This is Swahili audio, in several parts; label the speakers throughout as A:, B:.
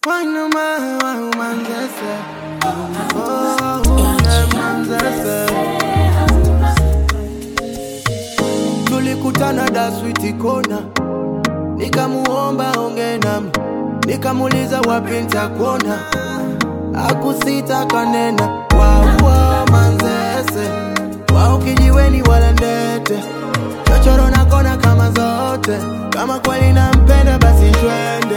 A: Tulikutana da sweet kona, nikamuomba onge nami, nikamuliza wapi nitakuona, akusita kanena wawa manzese, wao kijiweni wala ndete, chochoro na kona kama zote, kama kweli nampenda basi twende,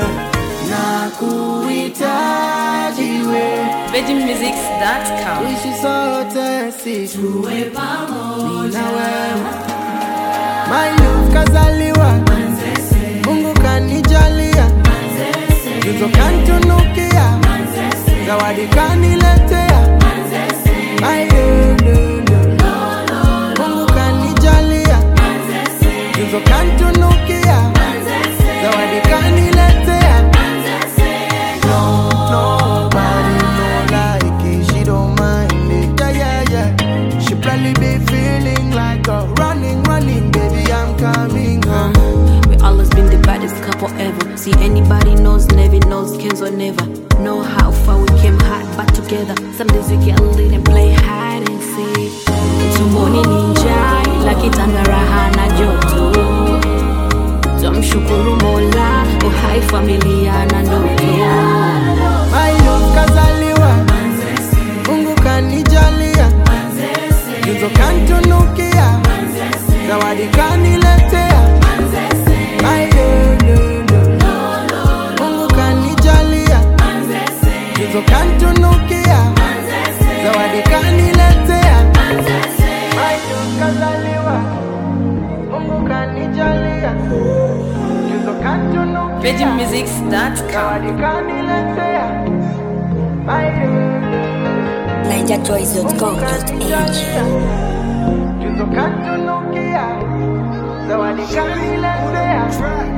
A: nakuhitaji we
B: VeggieMusics.com.
A: tuishi sote si tuwe pamoja na wewe. My love kazaliwa Mungu kanijalia, tuzo kantunukia, zawadi kaniletea. My love Mungu kanijalia, tuzo kantunukia, zawadi kaniletea. Nobody no like it, she don't mind it. Yeah. She probably be feeling like a running, baby, I'm coming home.
B: We always been the baddest couple ever. See anybody knows, never knows, Kenzo never. Know how far we came hard, but together. Some days we get lit and play hide and seek. Tumboni ninja, like itangaraha na joto. Tumshukuru Mola, uhai familia na ndoto.
A: My love kazaliwa Mungu kanijalia, tuzo kantunukia, zawadi kaniletea. My love Mungu kanijalia, tuzo kantunukia, zawadi kaniletea. My love kazaliwa Mungu kanijalia, tuzo kantunukia,
B: VeggieMusics.com.
A: zawadi kaniletea. My love
C: NigerToys.com.ag.
A: tuzo kantunukia, zawadi kaniletea.